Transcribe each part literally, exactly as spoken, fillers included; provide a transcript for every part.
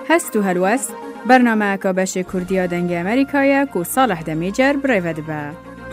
هستو هلوست برنامه که بش کردیا دنگ امریکایه که صالح دمیجر برایود با.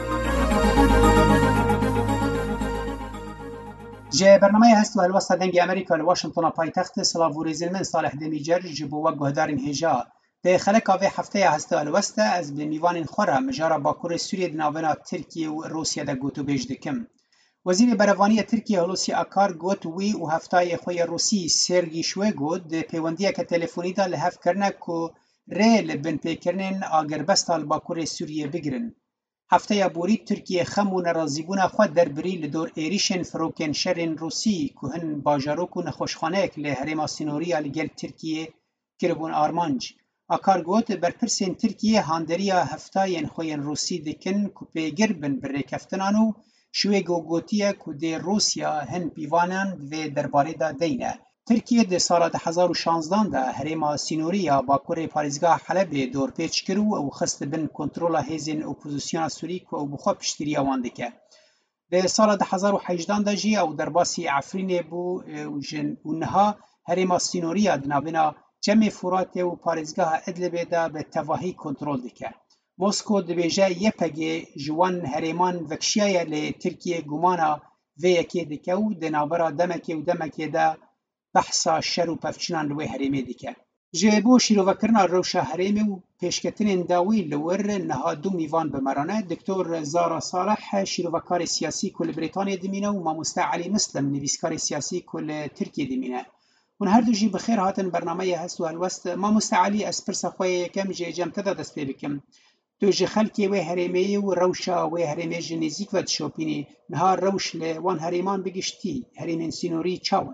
جه برنامه هستو هلوست دنگ امریکا لواشنطن پایتخت سلاووریزن من صالح دمیجر جبو و گهدارین هجا. ده خلق آوه هفته هستو هلوست از بمیوان خورا مجارا باکور سوریه دناونا ترکیه و روسیه ده گوتو بیج دکم. وزیر برهوانی ترکیه هلوسی آکار گوت وی و هفتای خوی روسی سرگی شویگو ده پیوندیه که تلفونی دا لحف کرنه که ری لبن پیکرنن آگر بستال باکور سوریه بگرن. هفته بوری ترکیه خمو نرازیبون خود در بری لدور ایریشن فروکن شرین روسی که هن باجاروکو نخوشخانه اک لحرم سینوریا لگل ترکیه کربون آرمانج. آکار گوت برپرسین ترکیه هاندریا هفتای خوی روسی دکن که پیگر بن بر ریکفتنانو شوی گوگوتیه که ده روسیا هن پیوانان و درباره دا دینه. ترکیه ده سال ده هزار و شانزده ده هرما سینوریا باکور پاریزگاه حلب دور پیچ کرو و خست بن کنترولا هیزن اپوزیسیون سوری که او بخوا پشتیریا واندکه. ده سال ده هزار و هجده ده جی او درباسی عفرین بو و جن اونها هرما سینوریا دنابنا جمع فرات و پاریزگاه ادلبه ده به تواهی کنترول دکه. موسکو دبیجه یپگه جوان هریمان وکشیه لی ترکیه گمانا و یکی دکه و دنابرا دمکی و دمکی ده بحثا شر و پفچنان لوی هریمه دکه. جبو شیرو وکرنا روشا هریمه و پیشکتن داوی لور نها دو میوان بمرانه دکتور زارا صالح شیرو وکار سیاسی کل بریتانیا دمینه و ماموستا علی مسلم نویسکار سیاسی کل ترکیه دمینه. ون هر دو جی بخیر هاتن برنامه هست و هلوست ماموستا علی اسپرسا خواه یکم جی جمتدا دست پی بکم. تو جه خلکی و هریمه و روشا و هریمه جنزیک و تشوپینی نهار روش لوان هریمان بگشتی هریمن سینوری چاوه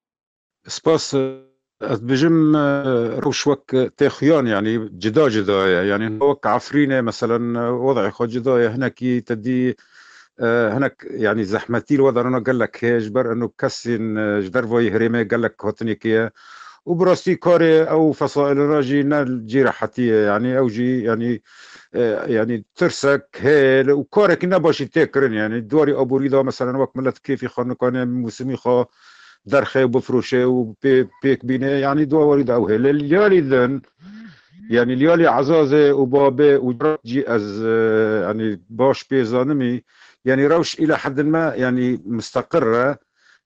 سپاس از بجم روش وك تخيان يعني جدا جدا يعني وك عفرينه مثلا وضع خو جدا هناك تدي هناك يعني زحمتي الوضع انا قال لك جبر انه كسن جبر وي هريمه قال لك هوتنيكيه وبراستي كاري او فصائل راجي نال جراحتي يعني او جي يعني يعني ترسك هيل وكارك نباشي تكرن يعني دواري ابو ريدا مثلا وقت ملت كيفي خانو كان موسمي خا درخه وبفروشه وبيك بينه يعني دواري داو هيل اليالي ذن يعني اليالي عزازه وبابه وجي از يعني باش بيزانمي يعني روش الى حد ما يعني مستقره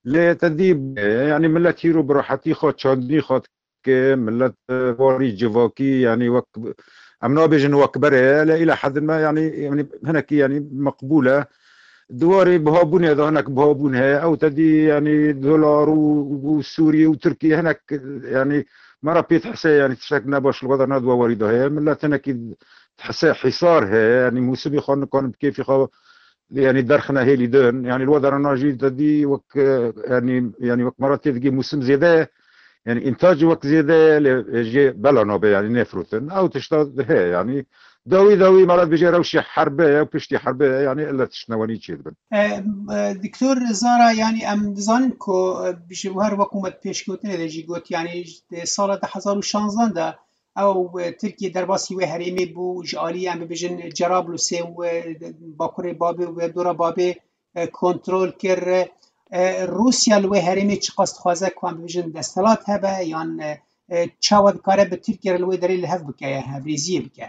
لتديب يعني ملت هيرو براحتي خود شاندني خود كي ملت واري جواكي يعني وك امنا بيجن وكبره الى حد ما يعني يعني هناك يعني مقبوله دواري بهابون هذا هناك بهابونها او تدي يعني دولار وسوري وتركيا هناك يعني ما راه بيتحسى يعني تشكنا باش الوضع نادوا وارده هي ملت هناك تحسى حصارها يعني موسمي خان كان كيف يخا يعني درخنا هي اللي دون يعني الوضع ناجي تدي وك يعني يعني وك مرات تلقي موسم زياده يعني انتاج وقت زياده جي بلانو يعني نفروتن او تشتغل هي يعني داوي داوي مرات بيجي روشي حربه او بيشتي حربه يعني الا تشنواني تشيلبن دكتور زارا يعني ام دزان كو بجوهر حكومت بيشكوتن دجي قوت يعني سال ده هزار و شانزده ده او تركيا درباسي و هريمي بو جالي ام بيجن جرابلس و باكوري بابي و دورا بابي كنترول كر روسیا لوی هرمی چه قصد خوازه کوام بیشتر دستلات هبه یان چاود کاره به ترکیه لوی دلیل هف بکه هفریزیه بکه.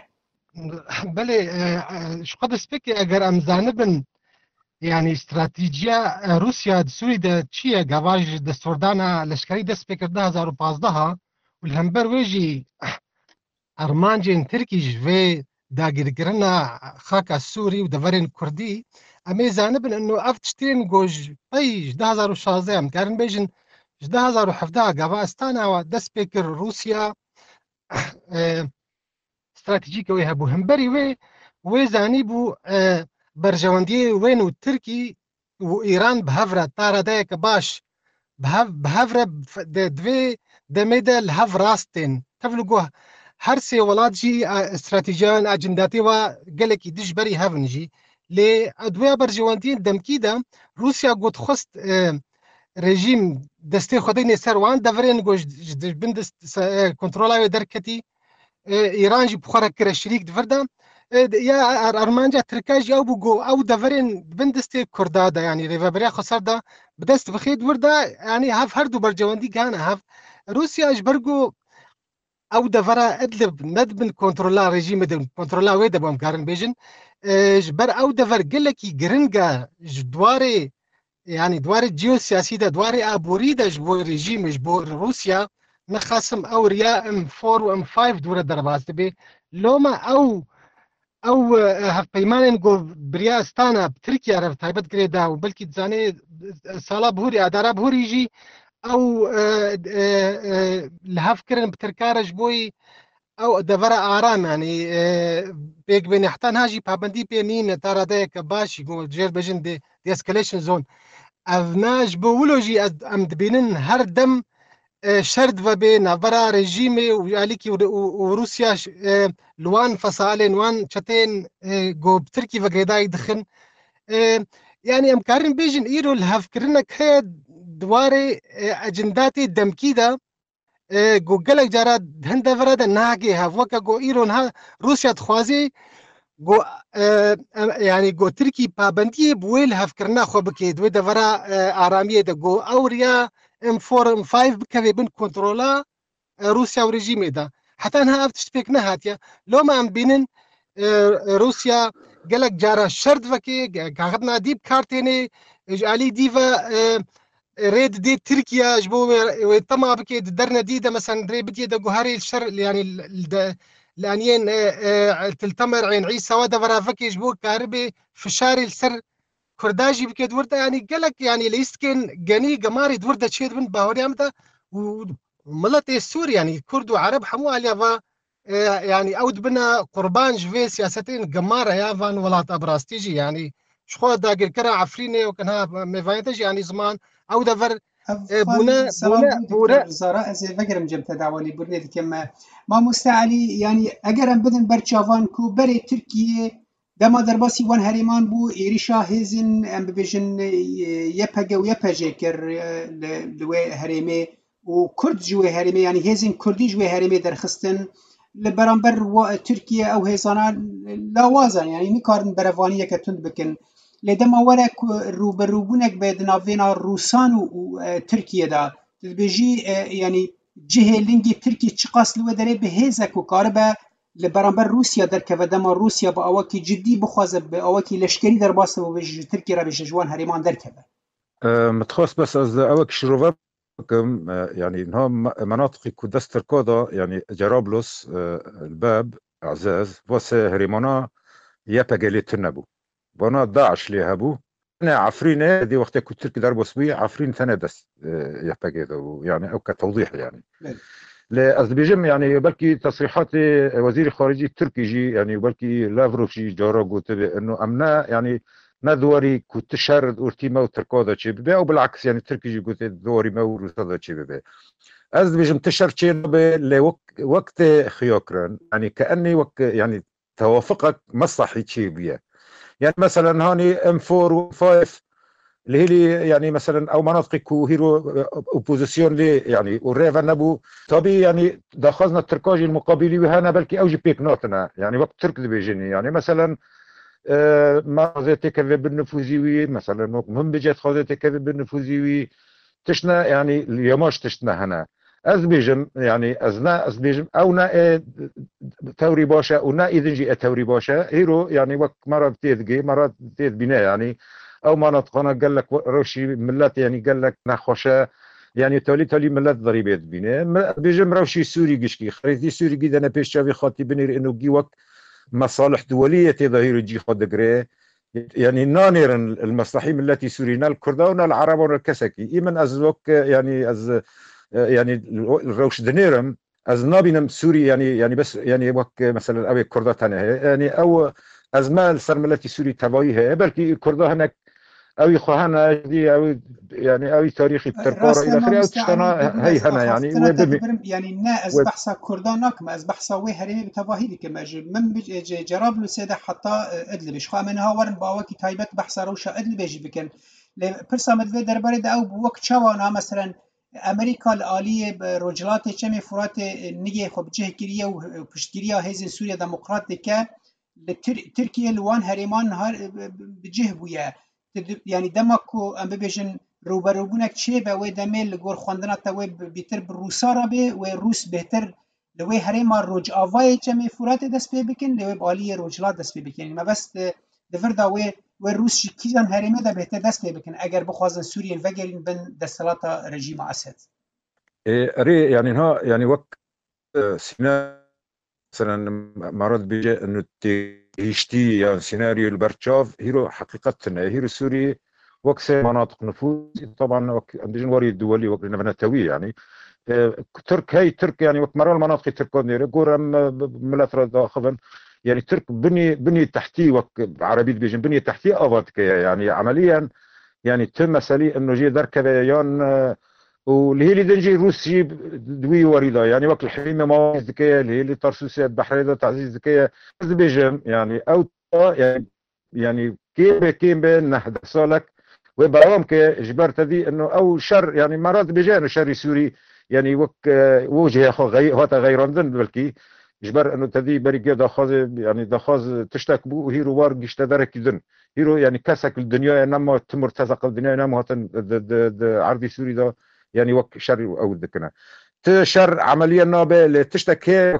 بله شو قد سپکی اگر امزانه بن يعني استراتيجية روسيا سوري ده تشيه جواج دستوردانا لشكري ده سبيكر ده هزار وپازده والهمبر ويجي ارمانجين تركيش في داگیر گرنا خاکا سوری و دورین کردی امی زانبن انه افتشتین گوج ای ده هزار و شازده ام کارن بیجن ده هزار و هفده گوا استانا و دست پیکر روسیا استراتیجیک وی هبو همبری وی وی زانی بو برجواندی وین و ترکی و ایران بهفره تارا ده که باش بهفره دوی دمیده لحف راستین تفلقوه هر سه ولات جی استراتیجیان اجنداتی و گلکی دش بری هفنجی لی ادویا برجواندین دمکی دم روسیا گوت خست رژیم دسته خودی نسر وان دورین گوش بندست کنترلای درکتی ایران جی بخوره کر شریک دفردم یا ارمانجا ترکاج او بگو او دورین بندسته کردادا یعنی ریوبریا خسر دا بدست بخید وردا یعنی هف هر دو برجواندی گانه هف روسیا اجبرگو او دفرا ادلب ند من كنترولا ريجيم دم كنترولا ويدا بام كارن بيجن جبر او دفر قلكي جرنجا جدواري يعني دواري جيوسياسي دا دواري ابوري دا جبو ريجيم جبو روسيا نخصم او ريا ام أربعة و ام خمسة دورة درباست بي لوما او او هف پیمان گو بریاستانا بترکیا رفت تایبت گریدا و بلکی تزانه سالا بهوری ادارا بهوری جی او لهف کرن بترکارش بوی او دفرا آرام يعني بيك بين يحتان هاجي بابندي بينين ترى ديك باشي يقول جير بجن دي دي اسكاليشن زون افناج بولوجي ام دبينن هر دم شرد و بين برا رژیمی و علیکی و روسیا لوان فصالين وان شتين جو بتركي وغيداي دخن يعني ام كارن بيجن ايرو الهف كرنا كه دواري اجنداتي دمكيدا جو گلک جارا هنده ورد ناگه هف وکا جو ایرون ها روسیا تخوازي جو يعني جو تركي پابندی بویل هف کرنا خو بکید و دورا آرامیه ده جو اوریا ام أربعة ام خمسة بكذا بن كنترولا روسيا ورجيم ده حتى انها افتشبيك نهاتيا لو ما ام بينن روسيا قالك جارا شرد فكي قاعدنا ديب كارتيني علي ديفا ريد دي تركيا جبو ويطمع بكي درنا ديدا مثلا ري بدي دا جوهري الشر يعني الانيين تلتمر عين عيسى ودا فرا فكي جبو كهربي في شاري السر كرداجي بكي دوردا يعني قالك يعني ليستكن جاني قماري دوردا تشيد من باوري امتا وملت السوري يعني كرد وعرب حمو عليها فا يعني اود بنا قربان جفي سياستين قمارة يا فان ولات ابراز تيجي يعني شخو داقر كرا عفريني وكانها مفايتج يعني زمان او دفر بونا بونا بونا زارا از فكرم جم تداولي برني كما ما مستعلي يعني اگر بدن برچاوان کو بري تركيا دما درباسي وان هريمان بو إيريشا هيزن ام ببيجن يبهجا ويبهجا كر لوي هريمي وكرد جوي هريمي يعني هيزن كردي جوي هريمي درخستن لبرانبر تركيا او هيزانا لا وازن يعني نكارن برفانية كتند بكن لدما ورا روبروبونك بدنافينا روسان وتركيا دا بيجي يعني جهه لينجي تركي تشقاس لو دري بهيزك وكاربا لبرانبر روسيا در که دما روسيا با اواکی جدی بخوازه با اواکی لشکری در باسه و بج ترکیه را بج جوان هریمان در که متخصص بس از اواکی شروع كم يعني انها مناطق كودس تركودا يعني جرابلس الباب عزاز وس هريمانا يبقى تنبو وانا داعش لي هبو انا عفرين دي وقت كنت تركي درب وسبي عفرين ثاني بس يبقى يعني او كتوضيح يعني لأذربيجان يعني بلكي تصريحات وزير الخارجية التركي جي يعني بلكي لافروف جي جارا قلت انه امنا يعني ما دواري كنت شرد اورتيما وتركودا شي ببي او بالعكس يعني التركي جي قلت دواري ما وروسادا شي ببي أذربيجان تشر شي لوقت خيوكران يعني كأني وك يعني توافقك مصلحي شي بيه يعني مثلا هاني ام أربعة و خمسة اللي هي يعني مثلا او مناطق كو هيرو اوبوزيسيون لي يعني والريفا نبو طبيعي يعني دخلنا التركاجي المقابلي وهنا بلكي اوجي بيك نوتنا يعني وقت ترك بيجيني يعني مثلا آه ما خذيت كذا بالنفوذيوي مثلا مهم بجات خذيت كذا بالنفوذيوي تشنا يعني اليوماش تشنا هنا أذربيجان يعني أزنا أذربيجان أو نا توري باشا أو نا إذن جي توري باشا هيرو يعني وقت مرات تيدجي مرات تيد بناء يعني او مناطقنا قال لك روشي ملات يعني قال لك نخوشه يعني تولي تولي ملات ضريبات بينه بيجم روشي سوري قشكي خريطي سوري قيد انا بيش شافي خاطي بنير انه جي وقت مصالح دوليه تظهير جي خد قري يعني نانير المصلحين التي سورينا الكردون العرب والكسكي ايمن ازوك يعني از يعني الروش دنيرم از نابينم سوري يعني يعني بس يعني وقت مثلا او كردات يعني او ازمال سرملتي سوري تبايها بلكي كردا هناك او يخوانا دي او يعني او تاريخي بتركورا الى اخره او تشتنا هي هنا يعني وبم يعني نا از بحث كردانك ما از بحث وي هرمي بتباهي كما من جراب له سيده حتى ادلب شخا منها ورن باوكي تايبت بحث روشا ادلب يجي بكن لبرسامد في درباري دا او بوك چوانا مثلا امريكا الاليه رجلات چمي فرات نيجي خب جهكريه وبشتكريه هيزن سوريا ديمقراطيكا تركيا لوان هرمان هر بجه بويا يعني دمكو ام ببيجن روبروبونك چه به و دمل گور خواندنا تا و بیتر بروسا را به و روس بهتر لوی هرما روج آوای جمع فرات دست پی بکن لوی بالی روجلات دست پی بکن ما بس دفردا و و روس کیزان هرما ده بهتر دست پی بکن اگر بخوازن سوریه وگرین بن دستلات رژیم اسد اري يعني ها يعني وقت سيناريو مثلا مرات بيجي انه تيشتي يعني سيناريو البرتشاف هيرو حقيقة هيرو سوري وقت مناطق نفوذ طبعا عندنا وري الدولي وقت نفتوي يعني ترك هي ترك يعني وقت مرة المناطق تركون دير قرم ملاترا داخل يعني ترك بني بني تحتي وقت عربي بيجي بني تحتي افات يعني عمليا يعني تم مسألة انه جي در كذا واللي هي اللي دنجي روسي دوي وريدا يعني وقت الحريمة مواقع ذكية اللي هي اللي ترسوسيات بحرية تعزيز ذكية بيجم يعني او يعني يعني كيف كيف نحن سالك وبعوام كجبر تدي انه او شر يعني مرات بيجي انه شر سوري يعني وك وجه اخو غير هذا غير ذن بلكي جبر انه تدي بريقه داخاز يعني داخاز تشتك بو هيرو وار يشتدرك ذن هيرو يعني كسك الدنيا انما تمر تزق الدنيا انما هاتن عرضي سوري ده يعني وك شر او ذكنا تشر عمليا نابه تشتكي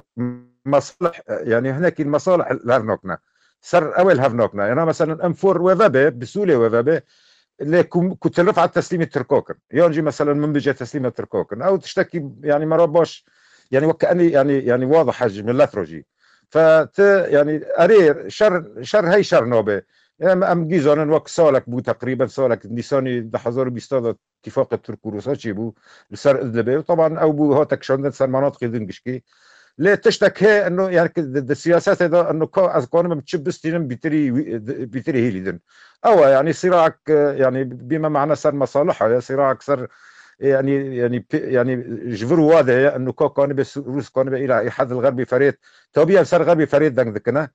مصالح يعني هناك المصالح لهرنوكنا سر اول هرنوكنا يعني مثلا انفور وفابه بسوريا وفابه اللي كنت رفعت تسليم التركوكن يونجي مثلا من بيجي تسليم التركوكن او تشتكي يعني ما رباش يعني وكاني يعني يعني واضح حجم اللاتروجي فت يعني ارير شر شر هي شر نوبه يعني ام جيزون وقت سالك بو تقريبا سالك نيساني ده ألفين وبيصطاد اتفاق الترك والروس بو لسر ادلبه وطبعا او بو هاتك شوندن سر مناطق دنجشكي ليه تشتكي انه يعني السياسات هذا انه از كون بتشبستين بيتري بيتري هيليدن او يعني صراعك يعني بما معنى صار مصالحه صراعك صار يعني يعني يعني جبر واضح انه كان بس روس كان الى حد الغربي فريد طبيعي صار غربي فريد ذكنا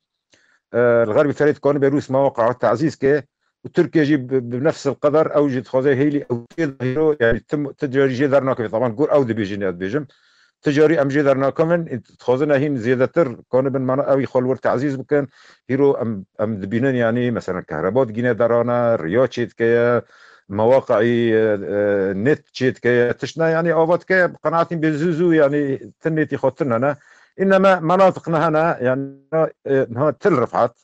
آه الغربي فريد كان بروس مواقع تعزيز كي وتركيا يجيب بنفس القدر اوجد خوزي هيلي او يعني تم تجاري درنا طبعا قول او بيجينات بيجم تجاري ام جدرنا كمان تخوزنا هين زيادتر كون بن منا اوي خلور تعزيز بكن هيرو ام ام دبينن يعني مثلا كهرباء جينا درانا رياض كي مواقعي نت شيت كي تشنا يعني اوفات كي قناعتي بزوزو يعني تنيتي خطنا انا انما مناطقنا هنا يعني انها تل رفعت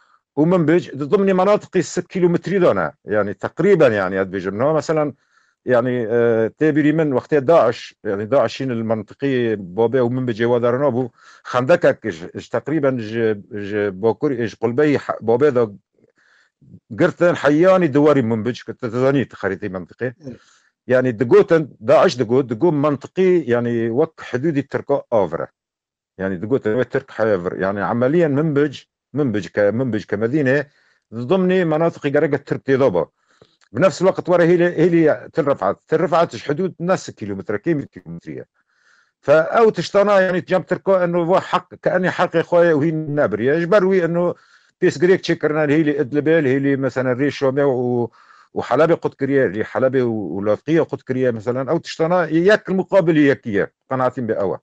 ومن بيج ضمن مناطق ست كيلومتر دونا يعني تقريبا يعني بيج مثلا يعني آه تابري من وقت داعش يعني داعشين المنطقية بابا ومن بجوا دارنابو خندقك تقريبا ج ج باكوري ايش قلبي بابا دا قرتن حياني دواري من بج كنت تزاني خريطة منطقية يعني دقوتن داعش دقوت دقوت منطقي يعني وك حدود التركاء آفرة يعني دقوتن الترك حافر يعني عمليا من بج من بج من بج كمدينة ضمن مناطق قرقة ترك تضابا بنفس الوقت ورا هي هي ترفعت ترفعت حدود نص كيلومتر كيلومتريه فاو تشتنا يعني تجمع تركو انه حق كاني حق اخويا وهي نابري يجبروي انه بيس جريك تشكرنا هي اللي ادلبال هي اللي مثلا ريشومي وحلبي قد كريه اللي حلبي ولاقيه قد كريه مثلا او تشتنا ياك المقابل ياكيه قناعتين باوا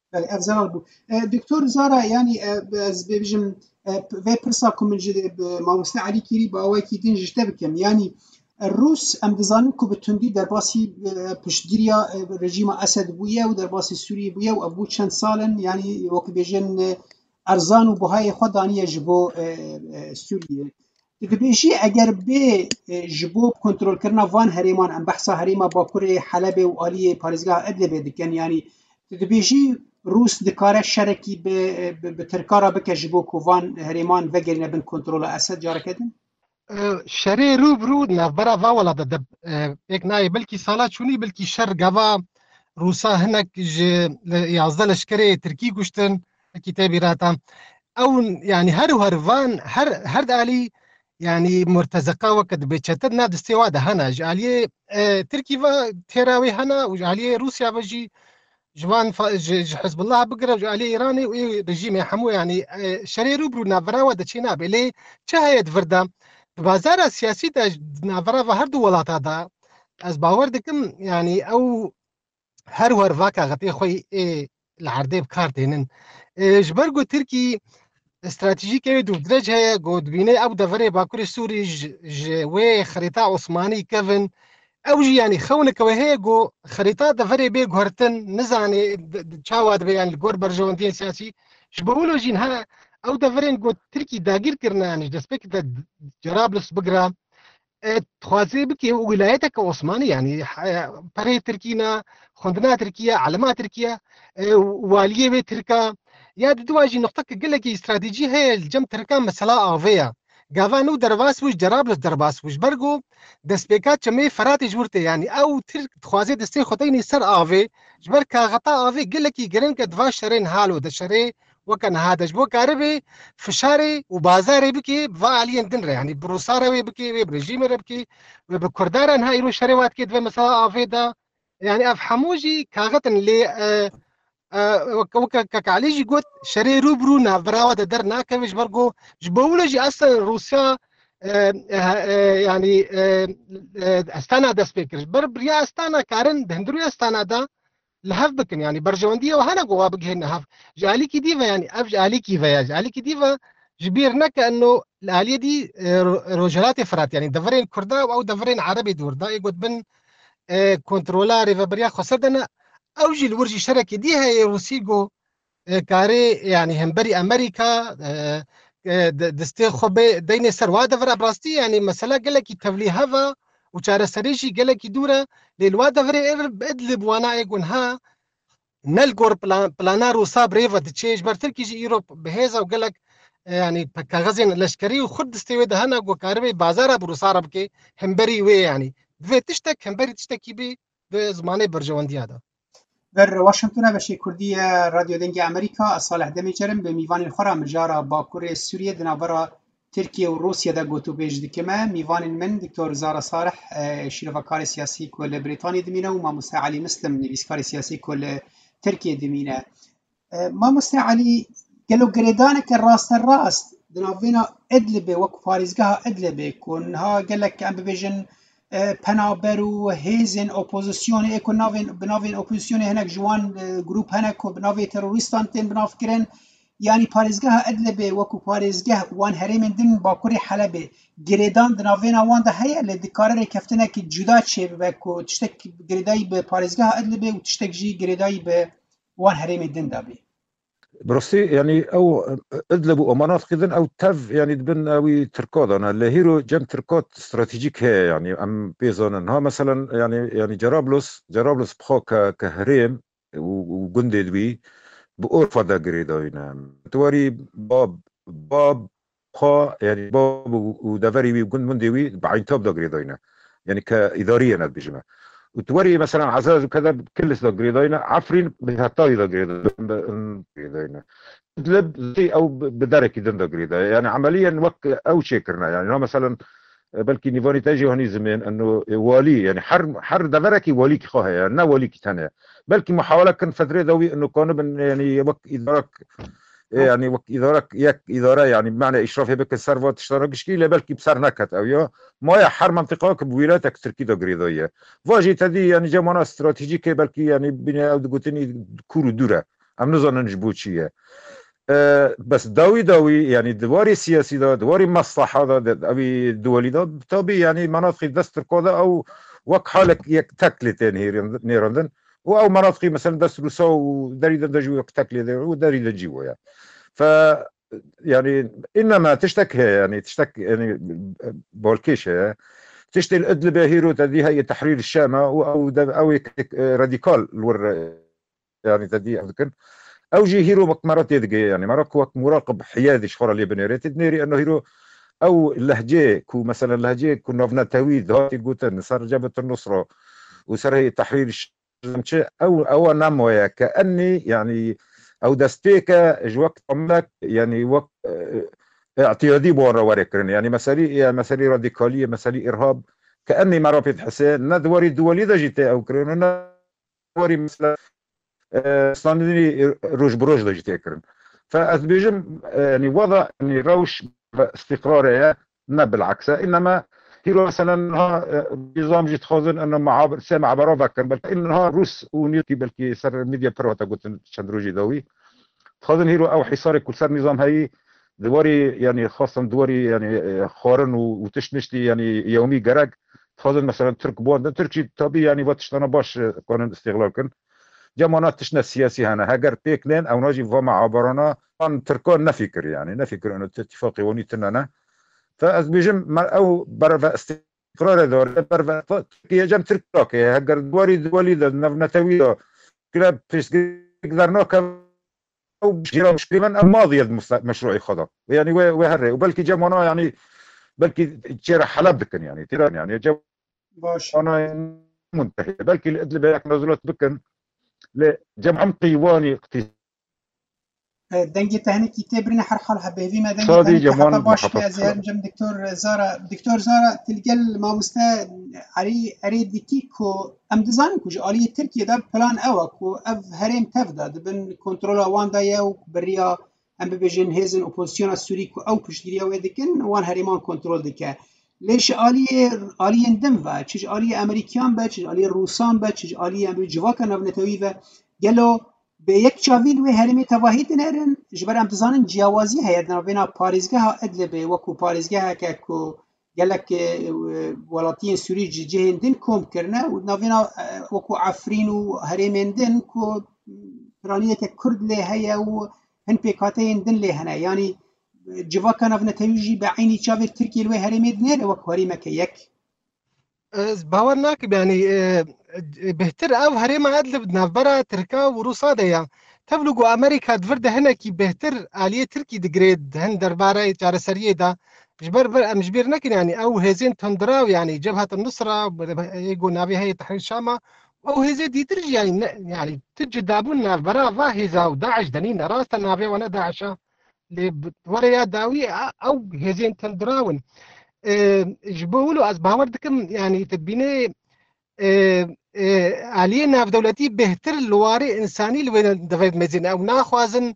دكتور زارا يعني بيجم في برساكم من جد ما مستعلي كيري باوا كي دنج تبكم يعني الروس ام دزانن کو بتوندی در باسی پشتگیریا رژیم اسد بویه و در باسی سوریه بویه و ابو چند سالن یعنی وقت بیژن ارزان و بهای خودانی جبو سوریه دبیجی اگر به جبو کنترل کردن وان هریمان ام بحثا هریما باکوره حلب و آلی پارزگاه ادلب دکن یعنی دبیجی روس دکاره شرکی به ترکارا بکه جبو کوان هریمان وگرینه بن کنترل اسد جاره کدن شری رو برو نفبرا واولا دب یک نای بلکی سالات چونی بلکی شر گوا روسا هنک ج یازده لشکری ترکی گشتن کتابی راتا او يعني هر وهروان هر هر دالي يعني مرتزقه وقت بچتد ناد استواده هنا جاليه اه تركي تيراوي هنا وجاليه روسيا بجي جوان حزب الله بقرا جاليه ايراني ورجيم يحمو يعني اه شريرو برو نافرا ود چينا بلي چاهيت فردا بازار سياسي دا نافرا هر دو ولاتا دا از باور دكم يعني او هر ورفاكا غتي خوي اه العرضي بكار دينن اه جبرگو تركي استراتيجيك دو درج هي قد بيني ابو دفري باكوري سوري ج و خريطه عثماني كيفن اوجي يعني خونك وهيجو خريطات دفري بي غورتن نزاني تشاواد بي يعني الجور برجوندين سياسي شبولو جينها او دفرين جو تركي داگیر کرنا يعني دسبك د جرابلس بقرا تخوازي بك ولايتك عثماني يعني بري تركينا خندنا تركيا علماء تركيا واليه بي تركا يا دواجي نقطة قلك استراتيجي هي الجم تركا مسألة آفيا قافانو درباس وش جرابلس درباس وش برقو دسبيكات جميع فراتي جورتي يعني او ترك تخوازي دستي خطيني سر آفي جبر كغطاء آفي قلك يقرن كدفا شرين حالو دشري وكان هذا جبو كاربي فشاري وبازاري بكي فعليا دنرا يعني بروساري بكي برجيم بكي بكردارا هاي رو شريوات كي دفا مسا آفيدا يعني افحموجي كاغتن اللي آه وكعليجي قلت شري روبرو نافراوا در ناكمش برقو جبولجي اصلا روسيا يعني استانا دا سبيكرز بربريا استانا كارن دهندرويا استانا دا لهف بكن يعني برجوندية وهنا قوا بقهن هف جاليكي ديفا يعني أف جاليكي فيا جاليكي ديفا جبيرنا كأنه الآلية دي رجالات فرات يعني دفرين كردا أو دفرين عربي دور دا يقول بن كنترولاري فبريا خسردنا أوجي الورجي شركة دي هي روسيجو كاري يعني همبري أمريكا دستي خبي ديني سروا دفر براستي يعني مسألة قالك تفلي هذا وشار سريشي قالك دورة للواد دفر بدلب وانا يقول ها نلقور بلانا روسا بريفا تشيش برتركي جي يوروب بهذا وقالك يعني كغزين لشكري وخد دستي ده هنا وكاربي بازار بروسا ربكي همبري وي يعني في تشتك همبري تشتكي بي بزمانه برجواندي هذا در واشنطن بشی کردی رادیو دنگی امریکا صالح دمیجرم به میوان خورا مجارا باکور سوریه دنابرا ترکیه و روسیه دا گوتو بیج دکمه میوان من دکتور زارا صالح شیروکار سیاسی کل بریتانی دمینه و ماموسا علی مسلم نویسکار سیاسی کل ترکیه دمینه ماموسا علی قالوا قريدانك الراس الراس دنافينا ادلبه وك فارزقها ادلبه كونها قال لك ام بيجن پنابر و هیزن اپوزیسیون اکو ناوین بناوین اپوزیسیون هناك جوان گروپ هناك و بناوی تروریستان تن بناف کرن يعني پارزگاه ادلبه وكو پارزگاه وان هرمن دن باکوری حلبه گریدان دناوینا وان ده هيا لدكارر كفتنا كي جدا چه بكو تشتك گریدای به پارزگاه ادلبه و تشتك جي گریدای به وان هرمن دن دابي بروسي يعني او ادلب ومناطق اذن او تف يعني دبن اوي تركود انا لهيرو جم تركود استراتيجيك هي يعني ام بيزون انها مثلا يعني يعني جرابلس جرابلس بخو كهريم وجندي دوي بأورفا دا قريدوينا تواري باب باب خو يعني باب ودافري وي جند مندوي بعين توب دا قريدوينا يعني كإداريا بيجمع وتوري مثلا عزاز وكذا كل دا قريدوينا عفرين بهتاي دا قريدوينا تدلب زي او بدرك يدن دا قريدا يعني عمليا وك او شكرنا يعني مثلا بلكي نيفاني تاجي هوني زمان انه والي يعني حر حر دفركي واليك خوها يعني نا واليك ثانيه بلكي محاوله كان فتره دوي انه كان يعني وك ادارك يعني وك ادارك يك اداره يعني بمعنى اشراف بك السيرفات اشتراك شكيله بلكي بصر نكت او يا ما حر منطقه بولايتك تركي دا قريدويه واجي تدي يعني جمانه استراتيجيه بلكي يعني بني او قلتني كورو دوره ام نظن نجبوتشيه أه بس داوي داوي يعني دواري سياسي دا دواري مصلحة دا أبي دولي دا بالتالي يعني مناطق دستر كذا أو وك حالك يك تكلتين هير نيرندن أو مناطق مثلا دستر سو وداري دا جو يك تكلي دا وداري دا جيو يعني ف يعني إنما تشتك يعني تشتك يعني بولكيش تشتي الأدلب هيرو تدي هي تحرير الشام أو أو أو راديكال الور يعني تدي أذكر او جي هيرو مرات يدقي يعني مرات وقت مراقب حيادي شخورة اللي بنيريت تدنيري انه هيرو او اللهجه كو مثلا اللهجه كنا فينا تويد هاتي قوتن صار جبهة النصرة وصار هي تحرير الشمس او او نمويا كاني يعني او دستيكا جوقت عملك يعني وقت اعتيادي بورا وريكرن يعني مسالي مسالي راديكاليه مسالي ارهاب كاني مرافد حسين ندوري دولي دا جيتي او كرين ندوري مثلا صاندني روج بروج دا جيتي كرن فأثبيجم يعني وضع يعني روش استقرارية ما بالعكس انما هيرو مثلا نظام جيت خازن انه معابر سامع برا فكر بل انها روس ونيوتي بلكي سر ميديا بروتا قلت شندروجي دوي خازن هيرو او حصار كل سر نظام هاي دواري يعني خاصة دواري يعني خارن وتشنشتي يعني يومي جرق تفضل مثلا ترك بوان تركي طبيعي يعني وقتشتنا باش قانون استقلال كن جمانات تشنا السياسي هنا هاجر بيكلين او ناجي فما عبرنا ان تركون نفكر يعني نفكر انه اتفاقي ونيتنا فاز بيجم او برفا استقرار دور برفا تركيا جم تركيا هاجر دواري دوالي نتوي كلاب فيش قدرنا او بشيرا مشكله الماضي المشروع خضر يعني وهري وبلكي جمانا يعني بلكي تشير حلب بكن يعني تيران يعني جو باش انا منتهي بلكي الادلب هيك نزلت بكن لجمع قيواني دنگی تهنیکی تبرین هر حال هبهوی ما دنگی اقتصادي تهنیکی حتی جمان باش محافظة از هر حلب جم دکتور زارا دکتور زارا تلقل ما مستا عری عری دیکی کو ام دزان کوج آلی ترکیه دا پلان اوا کو اف هرم تفدا دبن کنترل وان دا یو بریا ام ببجن هزن اپوزیسیون سوری کو او پشتگیری و دکن وان هرمان کنترل دکه ليش آلی آلی اندم و چیز آلی امریکیان با چیز آلی روسان با چیز آلی ام جواکا نونتوی و گلو به یک چاویل و هرمی تواهی دنرن جبر ام تزانن جیاوازی هید نبینا پاریزگاه ادلبه وکو پاریزگاه که کو گلک ولاتین سوری جهن دن کم کرنه و نبینا وکو عفرین و هرمین دن کو پرانیه که کرد له هیا و هن پیکاته دن له هنه یعنی جواکا نونتویجی به عینی چاویل ترکیه و هرمی دنره وکو هرمی که یک باور ناكب يعني بهتر او هريما ادلب نافبرا تركا وروسا ديا تبلغو امريكا دفرد هنا كي بهتر آلية تركي دقريد هن دربارة جار سرية دا جبر بر مجبير نكن يعني او هزين تندراو يعني جبهة النصرة يقو نابي هي تحرير شامة او هزين دي ترجي يعني يعني تجي دابون نافبرا ظاهزة وداعش دنين راستا نابي وانا داعشة وريا داوي او هزين تندراون جبولو از باور دكم يعني تبيني آلية ناف دولتي بهتر لواري إنساني لوين دفايد مزين أو ناخوازن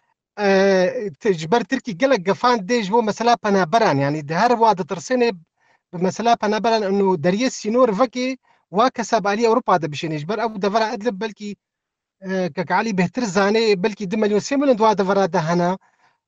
تجبر تركي قلق قفان ديج بو مسلا بنابران يعني دهار واد ترسيني بمسلا بنابران إنه دريس سينور فكي وكسب آلية أوروبا ده بشين يجبر أو دفرا أدلب بلكي كعلي بهتر زاني بلكي دم مليون سيمون دوا دفرا ده هنا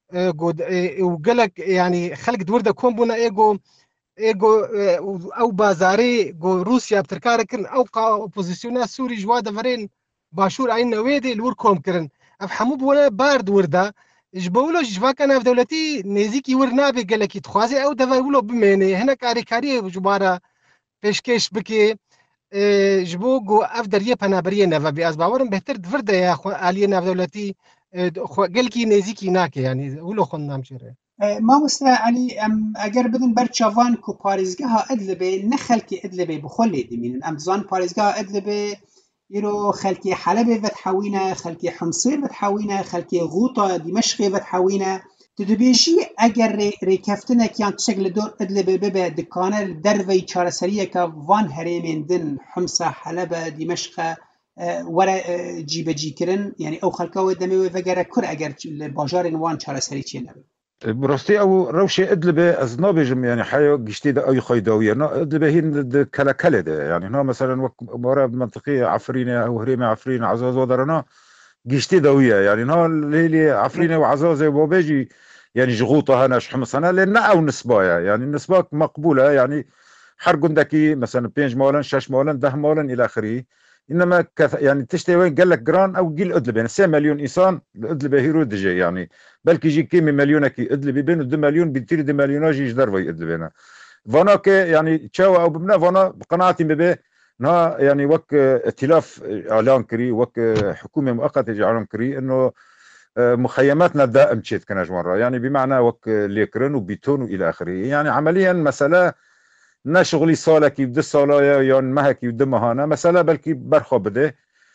وقلق يعني خلق دور ده كون بونا إيجو ايجو او بازاري جو روسيا بتركار كرن او اوبوزيسيونا سوري جوا دفرين باشور عين نويدي الور كوم كرن افحمو ولا بارد وردا جبولو جوا كان في دولتي نزيكي ورنا بقلكي تخوازي او دفولو بميني هنا كاري كاري جبارا بيشكيش بكي جبو جو افدر يبنا بريه نفا بي ازباورن بهتر دفردا يا اخو علينا في دولتي قلكي نزيكي ناكي يعني ولو خنام شيره ما مستا علي ام اگر بدن بر چاوان کو پاریزگاه ادلبه نه خلکی ادلبه بخلی دمین ام زان پاریزگاه ادلبه يرو خلکی حلب و تحوینه خلکی حمص و تحوینه خلکی غوطا دمشق و تحوینه تدبیجی اگر ریکفتنه کیان شکل دور ادلبه ببه دکانه دروی چارسریه که وان هریمین دن حمص حلب دمشق ورا جیب جی کرن يعني او خلکاو دمه و وگره کر اگر باجار وان چارسری چی نبه برستي او روشي ادلبه از نابجم يعني حيو قشتي دا اي خيداويه ادلبه هي كلا كلا ده يعني هنا مثلا ورا منطقيه عفرينه او هريمه عفرينه عزاز ودرنا قشتي داويه يعني هنا ليلي عفرينه وعزاز وباجي يعني جغوطه هنا شحمص هنا لان او نسبايا يعني النسبه مقبوله يعني حرقندكي مثلا بينج مولا شاش مولا ده مولا الى اخره انما كث... يعني تشتي وين قال لك جران او جيل ادلب يعني سبعة مليون انسان ادلب هيرو دجي يعني بلكي يجي كيمي مليون كي ادلب بين اثنين مليون بيتير دي مليون جي جدروا ادلب هنا فانا كي يعني تشاو او بمنا فانا بقناعتي ببه نا يعني وك ائتلاف اعلان كري وك حكومه مؤقته اعلان كري انه مخيماتنا دائم تشيت كناج مره يعني بمعنى وك ليكرن وبيتون والى اخره يعني عمليا مساله نه شغلی ساله کی ده ساله یا نه کی ده ماهانه مثلا بلکی برخا بده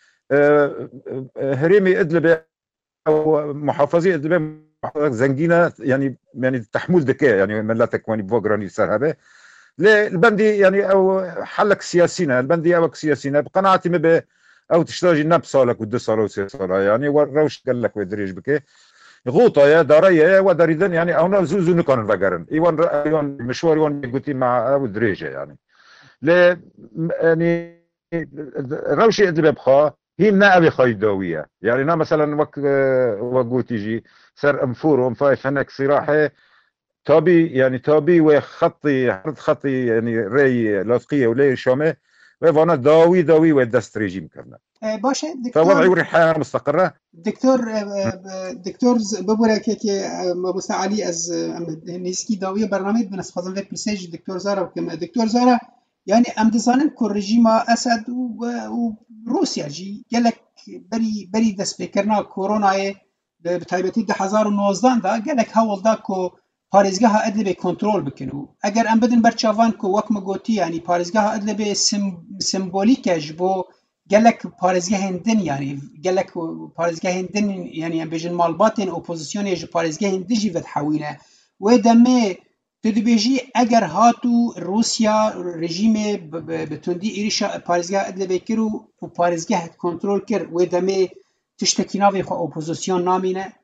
هرمی ادلب او محافظه ادلب زنگینه يعني يعني تحمل دكه يعني ملاتك واني بوغراني سرهبه البندي يعني او حلك سياسينا البندي او سياسينا بقناعتي مبه او تشتاجي نب سالك ود ساله وسي ساله يعني وروش قال لك ودريج بك غوطة يا دارية وداريدن يعني أنا زوزو نكون فجرن إيوان إيوان مشوار إيوان قلتي مع أبو دريجة يعني ل يعني روشي إدلب بخا هي نابي خيداوية يعني أنا مثلا وق وقوتي جي سر أمفور ومفايف هناك صراحة تابي يعني تابي وخطي عرض خطي يعني ري لاذقيه ولا شامه وانا داوي داوي ودست ريجيم كرنا باشه دكتور فوضعي وريحه مستقره دكتور دكتور ببره که که مبوسا علی از نیسکی داوی برنامه بنس فضل وک مسیج دکتور زارا که دکتور زارا يعني ام دزانن کو رژیم اسد و روسیا جی گلک بری بری دست بکرنا کرونا به تایبتی ده هزار و نوزده دا گلک هول دا کو پارێزگاها ئەدلێ بێ کۆنترۆل بکەن و ئەگەر ئەم بدن بەرچاوان کە وەکمە گوتی ینی پارێزگاها ئەدلێ بێ سمبۆلیکەش بۆ gelek parêzgehên din yanî gelek parêzgehên din yanî em bêjin malbatên opozisyonê ji parêzgehên din jî vedhewîne wê demê tu dibêjî eger hatû Rûsya rejîmê bi tundî êrişa parêzgeha Idlibê kir û parêzgeh kontrol kir wê demê tiştekî navê xwe opozisyon namîne.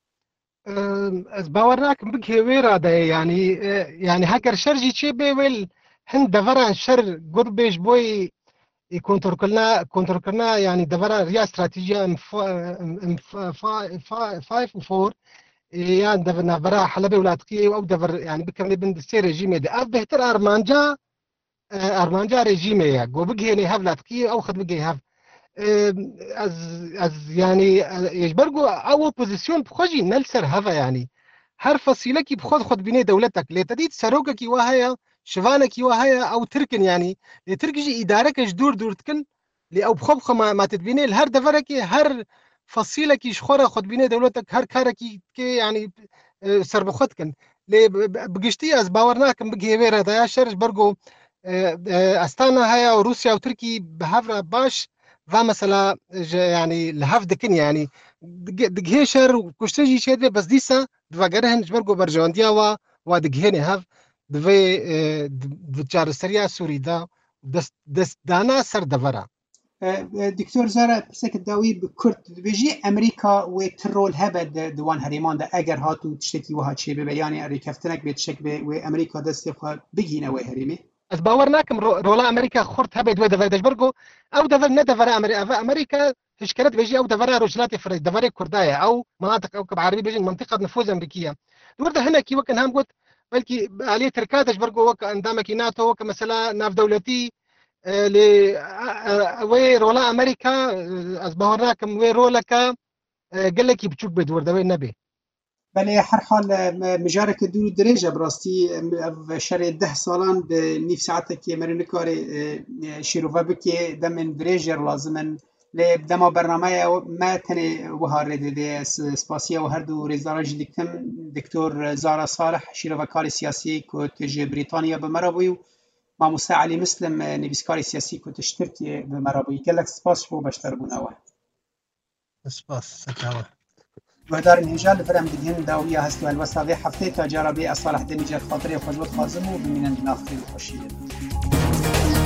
Ez bawer nakim bigihê wê rade yanî yanî heger şer jî çê bê wêl hin deveran şer gur bêj boî کنترلنا کنترلنا يعني دبره ريا استراتيجيه ام ام خمسة و أربعة يعني دبرنا برا حلبه ولاتقيه او دبر يعني بكمل بند سي ريجيم دي اف بهتر ارمانجا ارمانجا ريجيم يا جو بقي هني هاف لاتقيه او خد بقي هاف از از يعني يجبرجو او بوزيشن بخوجي نلسر هذا يعني هر فصيله كي بخود خد بيني دولتك لتديت سروقك وهي شفانك وهي او تركن يعني تركجي ادارك دور دور تكن لي او بخبخ ما, ما تدبيني الهر دفرك هر فصيلك شخوره خد بيني دولتك هر كارك كي يعني سربختكن لي بقشتي از باورناكم بقي ويرا دا شرج برغو استانا هيا وروسيا وتركي بهفرا باش و مثلا يعني لهف دكن يعني دغهشر وكشتجي شده بس ديسا دواغرهن برغو برجونديا و ودغهني هف دوی دچارستریا سوری دا دست دست دانا سر دورا دکتور زارا پسک داوی بکرد بيجي امریکا و ترول هبد دوان هریمان دا اگر هاتو تشتکی وها چی به بیان اریکفتنک به تشک به و امریکا دست خو بگینه و هریمی از باورناکم رولا امریکا خورت هبد و دور دجبرگو او دور ندور امریکا امریکا تشكلت بيجي او دورا روشلات في دورا كردايه او مناطق او عربي بيجي منطقه نفوذ امريكيه ورده هنا كي وكن هم قلت بلكي عليه تركاتش برقو وك اندامك ناتو وك مثلا ناف دولتي ل وي رولا امريكا اصبحناكم وي رولكا قال لك بتشوف بدور دوي النبي بله هر حال مجارك دور درجه براستي شر ده سالان بنيف ساعتك مرنكار شيروفا بكي دمن درجه لازما لدما برنامه ما تنه وهار ده سپاسيه و هر دو رزارج دکتم دکتور زارا صالح شيروفكار سياسي كوت بريطانيا بمرابوي ما موسى علي مسلم نبيسكار سياسي كوت تركيا بمرابوي كلك سپاس بو بشتر بونوا سپاس سكاوه وهدار الهجال فرم بدهن داوية هستو الوسطى حفتي تجاربي أصالح دميجر خاطري وخجوت خازمو بمين الناخرين الخشية